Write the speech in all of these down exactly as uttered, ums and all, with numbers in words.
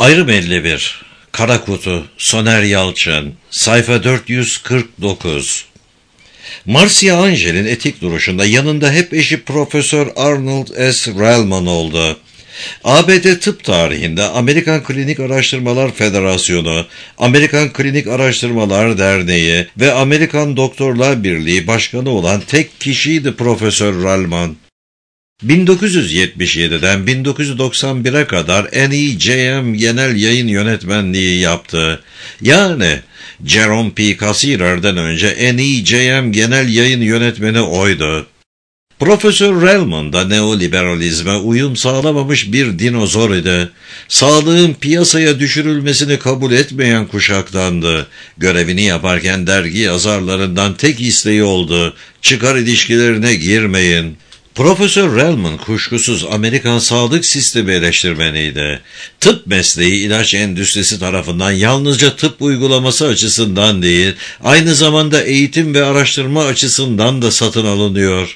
Ayrım elli bir. Kara Kutu, Soner Yalçın, sayfa dört yüz kırk dokuz. Marcia Angel'in etik duruşunda yanında hep eşi Profesör Arnold S. Relman oldu. A B D tıp tarihinde Amerikan Klinik Araştırmalar Federasyonu, Amerikan Klinik Araştırmalar Derneği ve Amerikan Doktorlar Birliği başkanı olan tek kişiydi Profesör Relman. bin dokuz yüz yetmiş yediden bin dokuz yüz doksan bire kadar N E J M Genel Yayın Yönetmenliği yaptı. Yani Jerome P. Cassirer'den önce N E J M Genel Yayın Yönetmeni oydu. Profesör Relman da neoliberalizme uyum sağlamamış bir dinozor idi. Sağlığın piyasaya düşürülmesini kabul etmeyen kuşaktandı. Görevini yaparken dergi yazarlarından tek isteği oldu: çıkar ilişkilerine girmeyin. Profesör Relman kuşkusuz Amerikan sağlık sistemi eleştirmeniydi. Tıp mesleği ilaç endüstrisi tarafından yalnızca tıp uygulaması açısından değil, aynı zamanda eğitim ve araştırma açısından da satın alınıyor.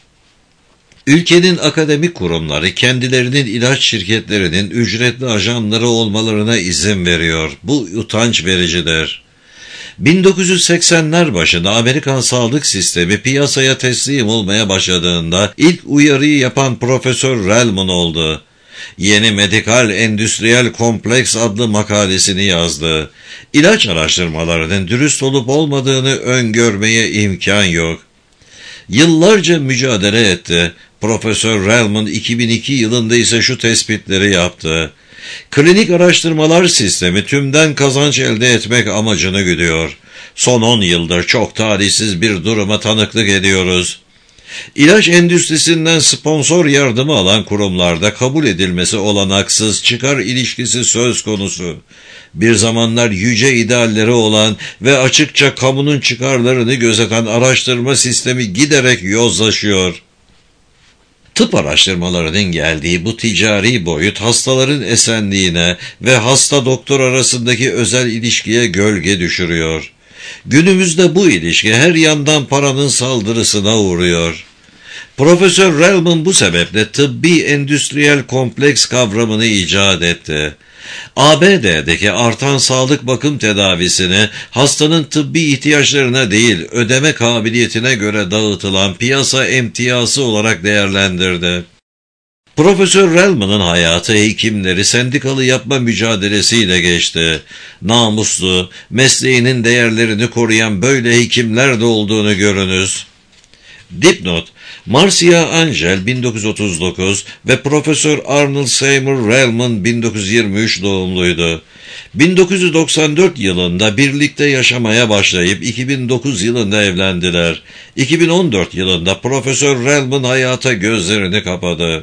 Ülkenin akademik kurumları kendilerinin ilaç şirketlerinin ücretli ajanları olmalarına izin veriyor. Bu utanç vericidir. bin dokuz yüz seksenler başında Amerikan sağlık sistemi piyasaya teslim olmaya başladığında ilk uyarıyı yapan Profesör Relman oldu. Yeni Medikal Endüstriyel Kompleks adlı makalesini yazdı. İlaç araştırmalarının dürüst olup olmadığını öngörmeye imkan yok. Yıllarca mücadele etti. Profesör Relman iki bin iki yılında ise şu tespitleri yaptı: klinik araştırmalar sistemi tümden kazanç elde etmek amacını güdüyor. Son on yıldır çok talihsiz bir duruma tanıklık ediyoruz. İlaç endüstrisinden sponsor yardımı alan kurumlarda kabul edilmesi olanaksız çıkar ilişkisi söz konusu. Bir zamanlar yüce idealleri olan ve açıkça kamunun çıkarlarını gözeten araştırma sistemi giderek yozlaşıyor. Tıp araştırmalarının geldiği bu ticari boyut hastaların esenliğine ve hasta doktor arasındaki özel ilişkiye gölge düşürüyor. Günümüzde bu ilişki her yandan paranın saldırısına uğruyor. Profesör Relman bu sebeple tıbbi endüstriyel kompleks kavramını icat etti. A B D'deki artan sağlık bakım tedavisini hastanın tıbbi ihtiyaçlarına değil, ödeme kabiliyetine göre dağıtılan piyasa emtiyası olarak değerlendirdi. Profesör Relman'ın hayatı hekimleri sendikalı yapma mücadelesiyle geçti. Namuslu, mesleğinin değerlerini koruyan böyle hekimler de olduğunu görünüz. Dipnot: Marcia Angel bin dokuz yüz otuz dokuz ve Profesör Arnold Seymour Relman bin dokuz yüz yirmi üç doğumluydu. bin dokuz yüz doksan dört yılında birlikte yaşamaya başlayıp iki bin dokuz yılında evlendiler. iki bin on dört yılında Profesör Relman hayata gözlerini kapadı.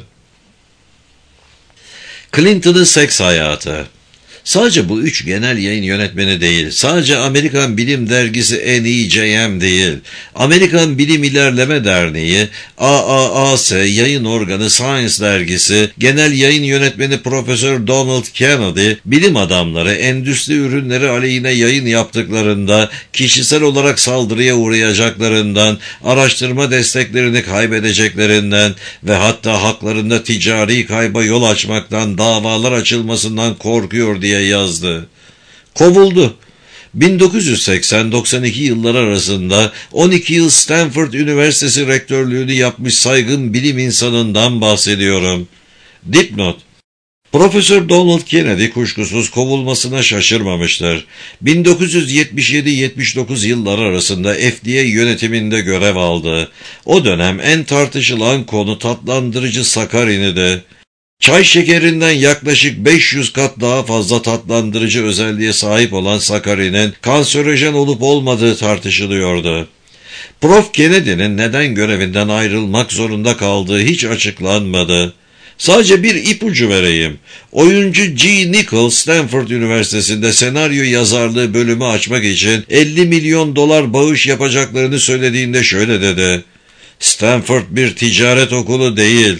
Clinton'ın seks hayatı. Sadece bu üç genel yayın yönetmeni değil, sadece Amerikan Bilim Dergisi N E J M değil, Amerikan Bilim İlerleme Derneği, A A A S yayın organı Science Dergisi, genel yayın yönetmeni Profesör Donald Kennedy, bilim adamları endüstri ürünleri aleyhine yayın yaptıklarında, kişisel olarak saldırıya uğrayacaklarından, araştırma desteklerini kaybedeceklerinden ve hatta haklarında ticari kayba yol açmaktan, davalar açılmasından korkuyor diye yazdı. Kovuldu. bin dokuz yüz seksen doksan iki yılları arasında on iki yıl Stanford Üniversitesi rektörlüğünü yapmış saygın bilim insanından bahsediyorum. Dipnot: Profesör Donald Kennedy kuşkusuz kovulmasına şaşırmamıştır. bin dokuz yüz yetmiş yedi yetmiş dokuz yılları arasında F D A yönetiminde görev aldı. O dönem en tartışılan konu tatlandırıcı sakarin idi. Çay şekerinden yaklaşık beş yüz kat daha fazla tatlandırıcı özelliğe sahip olan sakarinin kanserojen olup olmadığı tartışılıyordu. Prof Kennedy'nin neden görevinden ayrılmak zorunda kaldığı hiç açıklanmadı. Sadece bir ipucu vereyim. Oyuncu G. Nichols, Stanford Üniversitesi'nde senaryo yazarlığı bölümü açmak için elli milyon dolar bağış yapacaklarını söylediğinde şöyle dedi: Stanford bir ticaret okulu değil.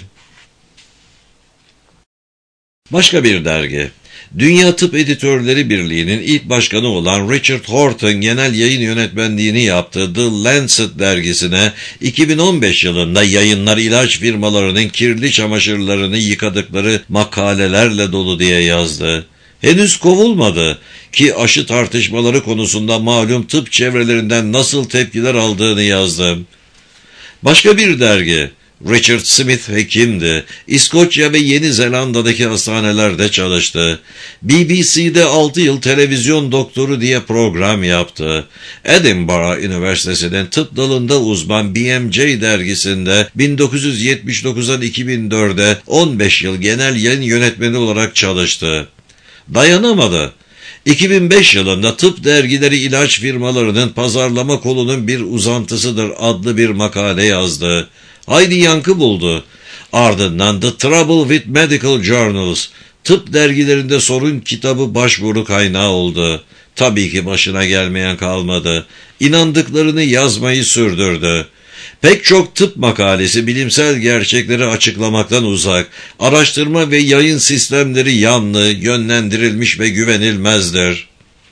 Başka bir dergi. Dünya Tıp Editörleri Birliği'nin ilk başkanı olan Richard Horton genel yayın yönetmenliğini yaptığı The Lancet dergisine iki bin on beş yılında yayınlar ilaç firmalarının kirli çamaşırlarını yıkadıkları makalelerle dolu diye yazdı. Henüz kovulmadı ki aşı tartışmaları konusunda malum tıp çevrelerinden nasıl tepkiler aldığını yazdım. Başka bir dergi, Richard Smith hekimdi. İskoçya ve Yeni Zelanda'daki hastanelerde çalıştı. B B C'de altı yıl televizyon doktoru diye program yaptı. Edinburgh Üniversitesi'nin tıp dalında uzman B M J dergisinde bin dokuz yüz yetmiş dokuzdan iki bin dörde on beş yıl genel yayın yönetmeni olarak çalıştı. Dayanamadı. iki bin beş yılında Tıp Dergileri ilaç firmalarının pazarlama kolunun bir uzantısıdır adlı bir makale yazdı. Hayli yankı buldu. Ardından The Trouble with Medical Journals, tıp dergilerinde sorun kitabı başvuru kaynağı oldu. Tabii ki başına gelmeyen kalmadı. İnandıklarını yazmayı sürdürdü. Pek çok tıp makalesi bilimsel gerçekleri açıklamaktan uzak, araştırma ve yayın sistemleri yanlı, yönlendirilmiş ve güvenilmezdir.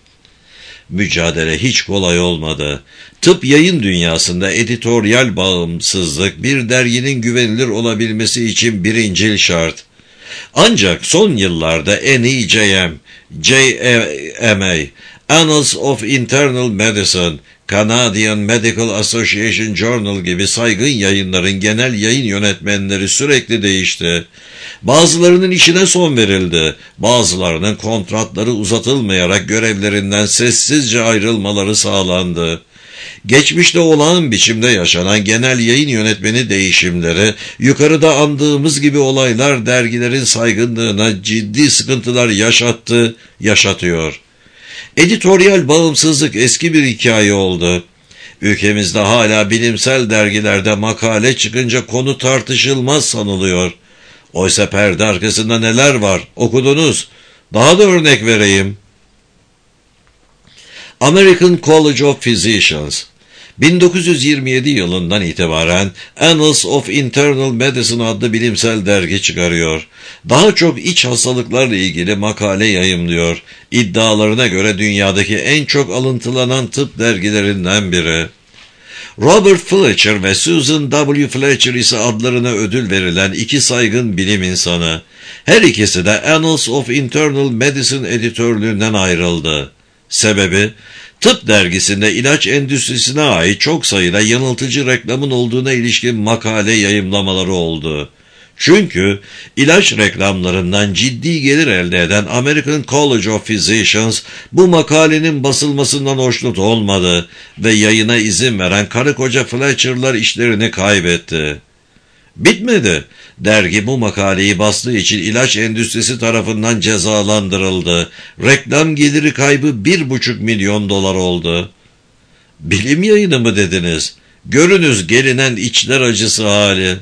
Mücadele hiç kolay olmadı. Tıp yayın dünyasında editoryal bağımsızlık bir derginin güvenilir olabilmesi için birincil şart. Ancak son yıllarda N E J M, J M A, Annals of Internal Medicine, Canadian Medical Association Journal gibi saygın yayınların genel yayın yönetmenleri sürekli değişti. Bazılarının işine son verildi, bazılarının kontratları uzatılmayarak görevlerinden sessizce ayrılmaları sağlandı. Geçmişte olağan biçimde yaşanan genel yayın yönetmeni değişimleri, yukarıda andığımız gibi olaylar dergilerin saygınlığına ciddi sıkıntılar yaşattı, yaşatıyor. Editoryal bağımsızlık eski bir hikaye oldu. Ülkemizde hala bilimsel dergilerde makale çıkınca konu tartışılmaz sanılıyor. Oysa perde arkasında neler var? Okudunuz. Daha da örnek vereyim. American College of Physicians bin dokuz yüz yirmi yedi yılından itibaren Annals of Internal Medicine adlı bilimsel dergi çıkarıyor. Daha çok iç hastalıklarla ilgili makale yayımlıyor. İddialarına göre dünyadaki en çok alıntılanan tıp dergilerinden biri. Robert Fletcher ve Susan W. Fletcher ise adlarına ödül verilen iki saygın bilim insanı. Her ikisi de Annals of Internal Medicine editörlüğünden ayrıldı. Sebebi, tıp dergisinde ilaç endüstrisine ait çok sayıda yanıltıcı reklamın olduğuna ilişkin makale yayımlamaları oldu. Çünkü ilaç reklamlarından ciddi gelir elde eden American College of Physicians bu makalenin basılmasından hoşnut olmadı ve yayına izin veren karı koca Fletcher'lar işlerini kaybetti. Bitmedi. Dergi bu makaleyi bastığı için ilaç endüstrisi tarafından cezalandırıldı. Reklam geliri kaybı bir buçuk milyon dolar oldu. Bilim yayını mı dediniz? Görünüz gelinen içler acısı hali.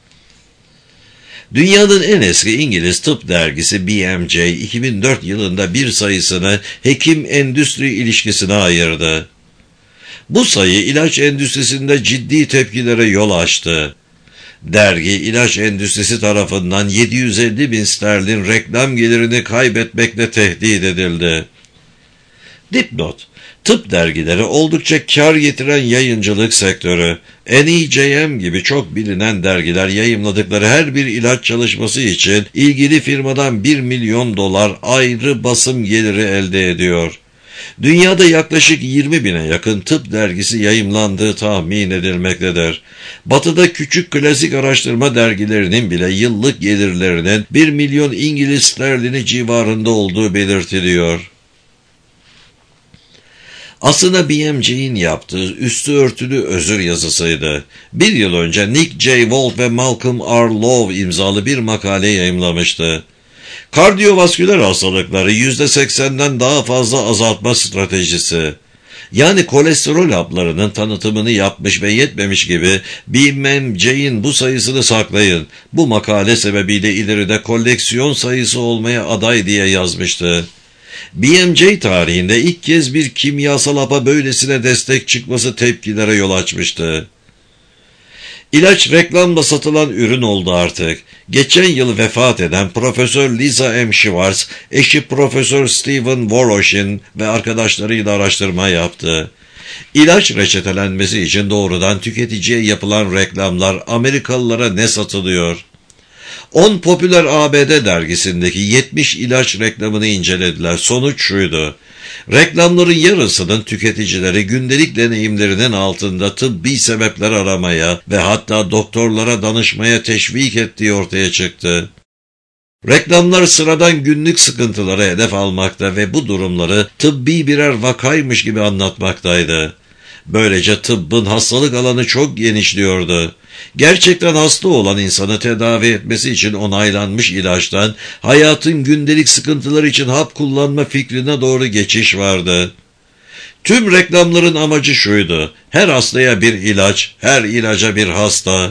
Dünyanın en eski İngiliz tıp dergisi B M J iki bin dört yılında bir sayısını hekim-endüstri ilişkisine ayırdı. Bu sayı ilaç endüstrisinde ciddi tepkilere yol açtı. Dergi ilaç endüstrisi tarafından yedi yüz elli bin sterlin reklam gelirini kaybetmekle tehdit edildi. Dipnot: tıp dergileri oldukça kar getiren yayıncılık sektörü. N E J M gibi çok bilinen dergiler yayımladıkları her bir ilaç çalışması için ilgili firmadan bir milyon dolar ayrı basım geliri elde ediyor. Dünyada yaklaşık yirmi bine yakın tıp dergisi yayımlandığı tahmin edilmektedir. Batı'da küçük klasik araştırma dergilerinin bile yıllık gelirlerinin bir milyon İngiliz sterlini civarında olduğu belirtiliyor. Aslında B M J'in yaptığı üstü örtülü özür yazısıydı. Bir yıl önce Nick J. Wolf ve Malcolm R. Lowe imzalı bir makale yayımlamıştı. Kardiyovasküler hastalıkları yüzde seksenden daha fazla azaltma stratejisi. Yani kolesterol haplarının tanıtımını yapmış ve yetmemiş gibi B M J'in bu sayısını saklayın. Bu makale sebebiyle ileride koleksiyon sayısı olmaya aday diye yazmıştı. B M J tarihinde ilk kez bir kimyasal hapa böylesine destek çıkması tepkilere yol açmıştı. İlaç reklamla satılan ürün oldu artık. Geçen yıl vefat eden Profesör Lisa M. Schwartz, eşi Profesör Stephen Voroshin ve arkadaşlarıyla araştırma yaptı. İlaç reçetelenmesi için doğrudan tüketiciye yapılan reklamlar Amerikalılara ne satılıyor? on popüler A B D dergisindeki yetmiş ilaç reklamını incelediler. Sonuç şuydu: reklamların yarısının tüketicileri gündelik deneyimlerinin altında tıbbi sebepler aramaya ve hatta doktorlara danışmaya teşvik ettiği ortaya çıktı. Reklamlar sıradan günlük sıkıntılara hedef almakta ve bu durumları tıbbi birer vakaymış gibi anlatmaktaydı. Böylece tıbbın hastalık alanı çok genişliyordu. Gerçekten hasta olan insanı tedavi etmesi için onaylanmış ilaçtan hayatın gündelik sıkıntıları için hap kullanma fikrine doğru geçiş vardı. Tüm reklamların amacı şuydu: her hastaya bir ilaç, her ilaca bir hasta.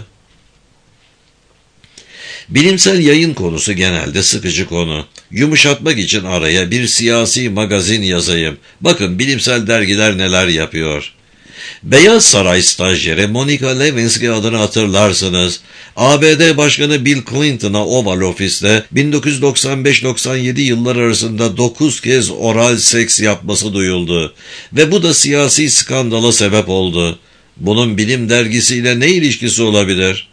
Bilimsel yayın konusu genelde sıkıcı konu. Yumuşatmak için araya bir siyasi magazin yazayım. Bakın bilimsel dergiler neler yapıyor. Beyaz Saray stajyeri Monica Lewinsky adını hatırlarsınız. A B D Başkanı Bill Clinton'a Oval Office'te bin dokuz yüz doksan beş doksan yedi yıllar arasında dokuz kez oral seks yapması duyuldu. Ve bu da siyasi skandala sebep oldu. Bunun bilim dergisiyle ne ilişkisi olabilir?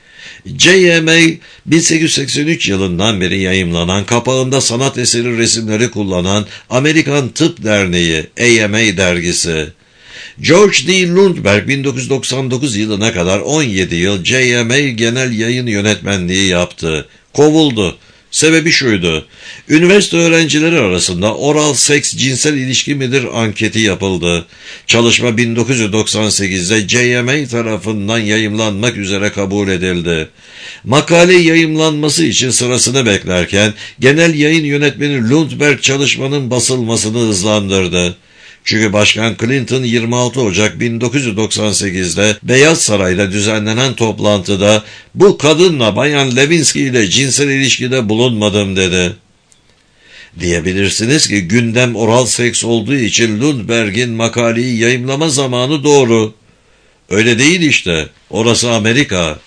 J M A bin sekiz yüz seksen üç yılından beri yayımlanan, kapağında sanat eseri resimleri kullanan Amerikan Tıp Derneği A M A dergisi. George D. Lundberg bin dokuz yüz doksan dokuz yılına kadar on yedi yıl J M A genel yayın yönetmenliği yaptı. Kovuldu. Sebebi şuydu: üniversite öğrencileri arasında oral seks cinsel ilişki midir anketi yapıldı. Çalışma bin dokuz yüz doksan sekizde J M A tarafından yayımlanmak üzere kabul edildi. Makale yayımlanması için sırasını beklerken genel yayın yönetmeni Lundberg çalışmanın basılmasını hızlandırdı. Çünkü Başkan Clinton yirmi altı Ocak bin dokuz yüz doksan sekizde Beyaz Saray'da düzenlenen toplantıda "bu kadınla Bayan Lewinsky ile cinsel ilişkide bulunmadım" dedi. Diyebilirsiniz ki gündem oral seks olduğu için Lundberg'in makaleyi yayımlama zamanı doğru. Öyle değil işte. Orası Amerika.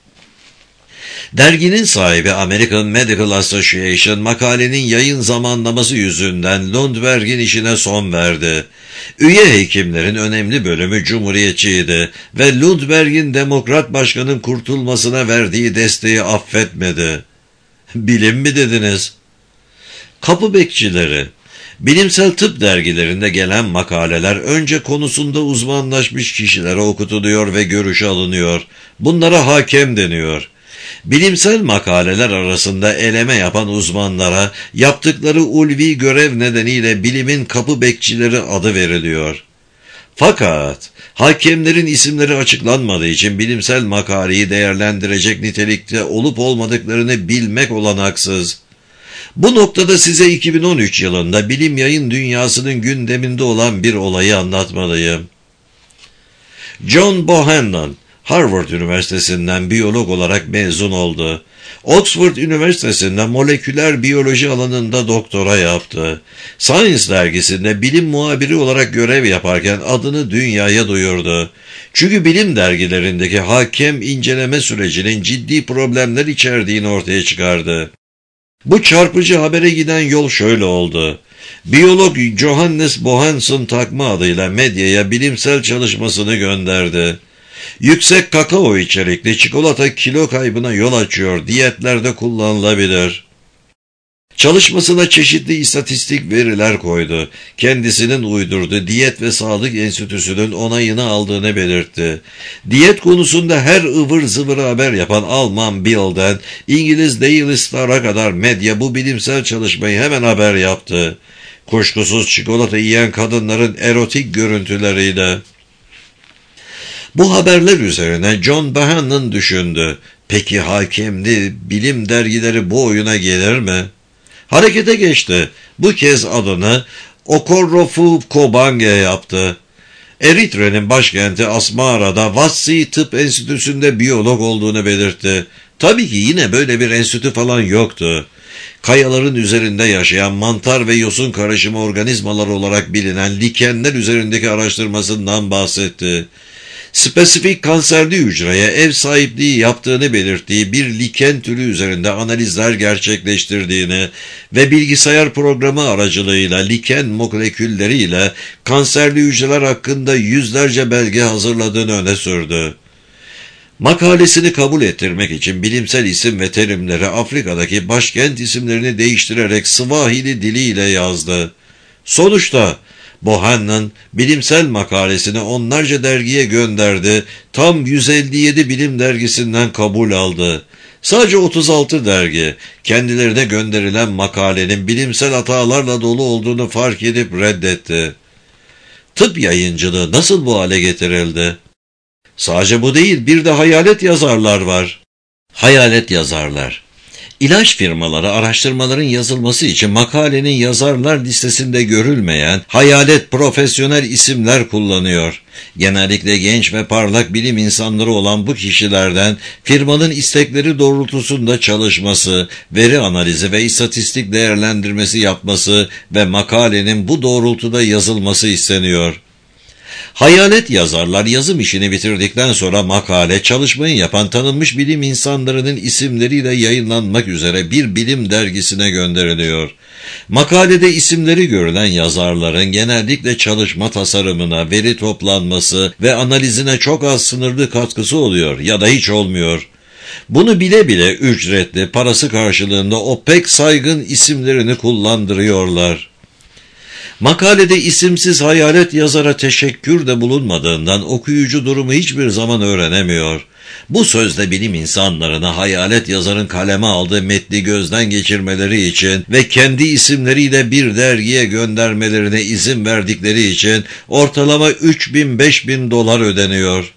Derginin sahibi American Medical Association makalenin yayın zamanlaması yüzünden Lundberg'in işine son verdi. Üye hekimlerin önemli bölümü cumhuriyetçiydi ve Lundberg'in Demokrat Başkanın kurtulmasına verdiği desteği affetmedi. Bilim mi dediniz? Kapı bekçileri. Bilimsel tıp dergilerinde gelen makaleler önce konusunda uzmanlaşmış kişilere okutuluyor ve görüşü alınıyor. Bunlara hakem deniyor. Bilimsel makaleler arasında eleme yapan uzmanlara yaptıkları ulvi görev nedeniyle bilimin kapı bekçileri adı veriliyor. Fakat hakemlerin isimleri açıklanmadığı için bilimsel makaleyi değerlendirecek nitelikte olup olmadıklarını bilmek olanaksız. Bu noktada size iki bin on üç yılında bilim yayın dünyasının gündeminde olan bir olayı anlatmalıyım. John Bohannon Harvard Üniversitesi'nden biyolog olarak mezun oldu. Oxford Üniversitesi'nde moleküler biyoloji alanında doktora yaptı. Science dergisinde bilim muhabiri olarak görev yaparken adını dünyaya duyurdu. Çünkü bilim dergilerindeki hakem inceleme sürecinin ciddi problemler içerdiğini ortaya çıkardı. Bu çarpıcı habere giden yol şöyle oldu. Biyolog Johannes Bohanson takma adıyla medyaya bilimsel çalışmasını gönderdi. Yüksek kakao içerikli çikolata kilo kaybına yol açıyor, diyetlerde kullanılabilir. Çalışmasına çeşitli istatistik veriler koydu. Kendisinin uydurduğu Diyet ve Sağlık Enstitüsü'nün onayını aldığını belirtti. Diyet konusunda her ıvır zıvır haber yapan Alman Bill'den İngiliz Daily Star'a kadar medya bu bilimsel çalışmayı hemen haber yaptı. Kuşkusuz çikolata yiyen kadınların erotik görüntüleriyle. Bu haberler üzerine John Bohannon düşündü. Peki hakemli bilim dergileri bu oyuna gelir mi? Harekete geçti. Bu kez adını Okorofu Kobange yaptı. Eritre'nin başkenti Asmara'da Vassi Tıp Enstitüsü'nde biyolog olduğunu belirtti. Tabii ki yine böyle bir enstitü falan yoktu. Kayaların üzerinde yaşayan mantar ve yosun karışımı organizmalar olarak bilinen likenler üzerindeki araştırmasından bahsetti. Spesifik kanserli hücreye ev sahipliği yaptığını belirttiği bir liken türü üzerinde analizler gerçekleştirdiğini ve bilgisayar programı aracılığıyla liken molekülleriyle kanserli hücreler hakkında yüzlerce belge hazırladığını öne sürdü. Makalesini kabul ettirmek için bilimsel isim ve terimleri Afrika'daki başkent isimlerini değiştirerek Swahili diliyle yazdı. Sonuçta Bohannon bilimsel makalesini onlarca dergiye gönderdi, tam yüz elli yedi bilim dergisinden kabul aldı. Sadece otuz altı dergi kendilerine gönderilen makalenin bilimsel hatalarla dolu olduğunu fark edip reddetti. Tıp yayıncılığı nasıl bu hale getirildi? Sadece bu değil, bir de hayalet yazarlar var. Hayalet yazarlar. İlaç firmaları araştırmaların yazılması için makalenin yazarlar listesinde görülmeyen hayalet profesyonel isimler kullanıyor. Genellikle genç ve parlak bilim insanları olan bu kişilerden firmanın istekleri doğrultusunda çalışması, veri analizi ve istatistik değerlendirmesi yapması ve makalenin bu doğrultuda yazılması isteniyor. Hayalet yazarlar yazım işini bitirdikten sonra makale, çalışmayı yapan tanınmış bilim insanlarının isimleriyle yayınlanmak üzere bir bilim dergisine gönderiliyor. Makalede isimleri görülen yazarların genellikle çalışma tasarımına, veri toplanması ve analizine çok az sınırlı katkısı oluyor ya da hiç olmuyor. Bunu bile bile ücretli, parası karşılığında o pek saygın isimlerini kullandırıyorlar. Makalede isimsiz hayalet yazara teşekkür de bulunmadığından okuyucu durumu hiçbir zaman öğrenemiyor. Bu sözde bilim insanlarına hayalet yazarın kaleme aldığı metni gözden geçirmeleri için ve kendi isimleriyle bir dergiye göndermelerine izin verdikleri için ortalama üç bin beş bin dolar ödeniyor.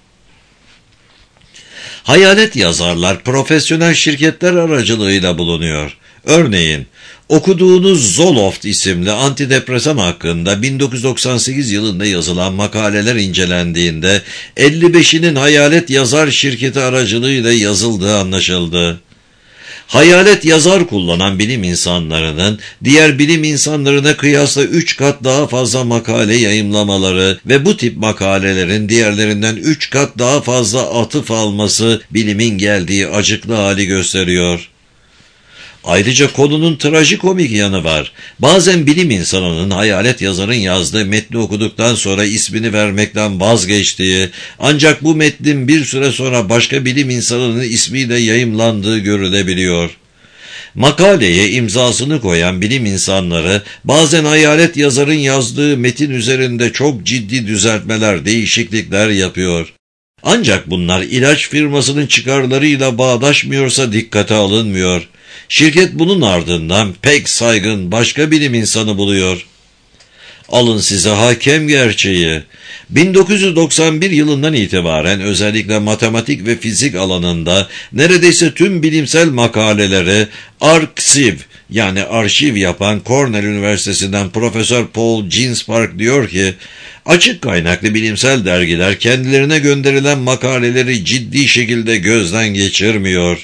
Hayalet yazarlar profesyonel şirketler aracılığıyla bulunuyor. Örneğin, okuduğunuz Zoloft isimli antidepresan hakkında bin dokuz yüz doksan sekiz yılında yazılan makaleler incelendiğinde elli beşinin hayalet yazar şirketi aracılığıyla yazıldığı anlaşıldı. Hayalet yazar kullanan bilim insanlarının diğer bilim insanlarına kıyasla üç kat daha fazla makale yayımlamaları ve bu tip makalelerin diğerlerinden üç kat daha fazla atıf alması bilimin geldiği acıklı hali gösteriyor. Ayrıca konunun trajikomik yanı var. Bazen bilim insanının hayalet yazarın yazdığı metni okuduktan sonra ismini vermekten vazgeçtiği, ancak bu metnin bir süre sonra başka bilim insanının ismiyle yayımlandığı görülebiliyor. Makaleye imzasını koyan bilim insanları bazen hayalet yazarın yazdığı metin üzerinde çok ciddi düzeltmeler, değişiklikler yapıyor. Ancak bunlar ilaç firmasının çıkarlarıyla bağdaşmıyorsa dikkate alınmıyor. Şirket bunun ardından pek saygın başka bilim insanı buluyor. Alın size hakem gerçeği. bin dokuz yüz doksan bir yılından itibaren özellikle matematik ve fizik alanında neredeyse tüm bilimsel makaleleri arksiv yani arşiv yapan Cornell Üniversitesi'nden Profesör Paul Ginsparg diyor ki, açık kaynaklı bilimsel dergiler kendilerine gönderilen makaleleri ciddi şekilde gözden geçirmiyor.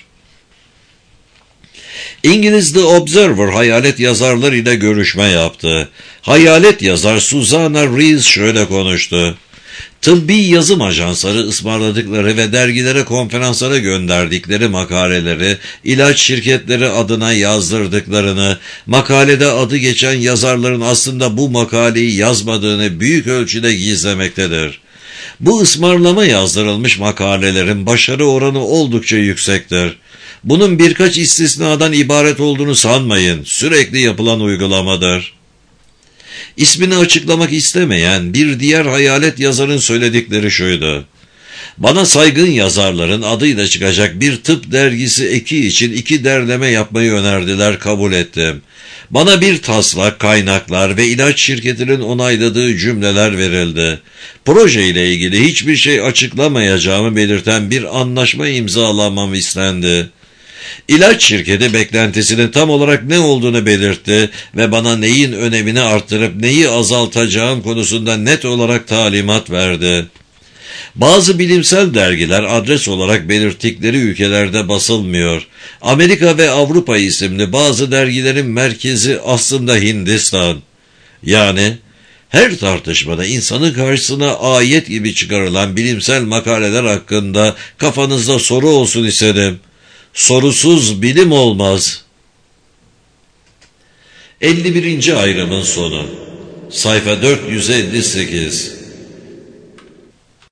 İngiliz The Observer hayalet yazarlarıyla görüşme yaptı. Hayalet yazar Susanna Rees şöyle konuştu. Tıbbi yazım ajansları ısmarladıkları ve dergilere, konferanslara gönderdikleri makaleleri ilaç şirketleri adına yazdırdıklarını, makalede adı geçen yazarların aslında bu makaleyi yazmadığını büyük ölçüde gizlemektedir. Bu ısmarlama yazdırılmış makalelerin başarı oranı oldukça yüksektir. Bunun birkaç istisnadan ibaret olduğunu sanmayın, sürekli yapılan uygulamadır. İsmini açıklamak istemeyen bir diğer hayalet yazarın söyledikleri şuydu. Bana saygın yazarların adıyla çıkacak bir tıp dergisi eki için iki derleme yapmayı önerdiler, kabul ettim. Bana bir taslak, kaynaklar ve ilaç şirketinin onayladığı cümleler verildi. Proje ile ilgili hiçbir şey açıklamayacağımı belirten bir anlaşma imzalamam istendi. İlaç şirketi beklentisinin tam olarak ne olduğunu belirtti ve bana neyin önemini arttırıp neyi azaltacağım konusunda net olarak talimat verdi. Bazı bilimsel dergiler adres olarak belirttikleri ülkelerde basılmıyor. Amerika ve Avrupa isimli bazı dergilerin merkezi aslında Hindistan. Yani her tartışmada insanın karşısına ayet gibi çıkarılan bilimsel makaleler hakkında kafanızda soru olsun istedim. Sorusuz bilim olmaz. elli birinci ayrımın sonu. Sayfa dört yüz elli sekiz.